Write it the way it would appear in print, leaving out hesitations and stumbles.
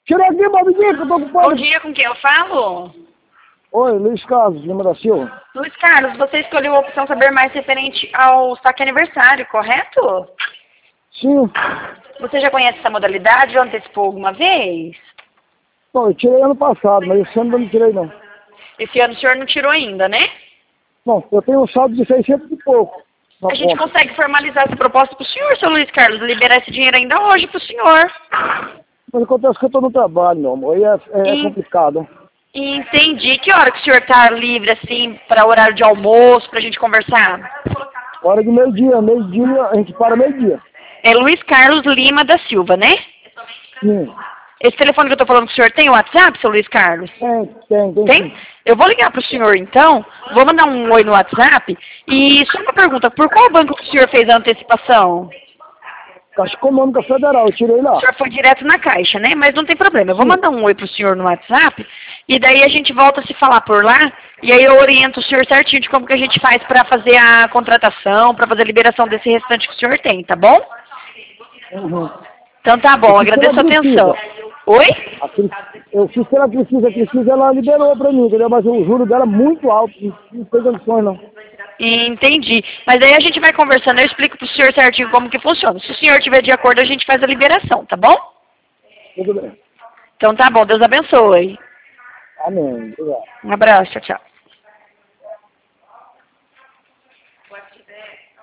Tira aqui, Bobinho, que eu tô Bom ocupado. dia, com quem eu falo? Oi, Luiz Carlos, Lima da Silva. Luiz Carlos, você escolheu a opção saber mais referente ao saque aniversário, correto? Sim. Você já conhece essa modalidade? Já antecipou alguma vez? Bom, eu tirei ano passado, mas esse ano eu não tirei, não. Esse ano o senhor não tirou ainda, né? Bom, eu tenho um saldo de 600 e pouco na A gente conta. consegue formalizar essa proposta para o senhor, seu Luiz Carlos, liberar esse dinheiro ainda hoje para o senhor. Mas acontece que eu tô no trabalho, meu amor, e é complicado. Entendi. Que hora que o senhor está livre, assim, para horário de almoço, para a gente conversar? Hora de meio-dia, a gente para meio-dia. É Luiz Carlos Lima da Silva, né? Sim. Esse telefone que eu estou falando com o senhor tem o WhatsApp, seu Luiz Carlos? Tem Tem? sim. Eu vou ligar para o senhor então, vou mandar um oi no WhatsApp e só uma pergunta, por qual banco que o senhor fez a antecipação? Caixa Econômica Federal, eu tirei O lá. senhor foi direto na caixa, né? Mas não tem problema, eu vou Sim. mandar um oi para o senhor no WhatsApp e daí a gente volta a se falar por lá e aí eu oriento o senhor certinho de como que a gente faz para fazer a contratação, para fazer a liberação desse restante que o senhor tem, tá bom? Uhum. Então tá bom, Eu fiz agradeço a pela atenção. Crefisa. Oi? Eu fiz pela Crefisa, a Crefisa ela liberou pra mim, entendeu? Mas o juro dela é muito alto, não tem condições não. Entendi. Mas aí a gente vai conversando, eu explico pro senhor certinho como que funciona. Se o senhor tiver de acordo, a gente faz a liberação, tá bom? Tudo bem. Então tá bom, Deus abençoe. Amém. Obrigado. Um abraço, tchau, tchau.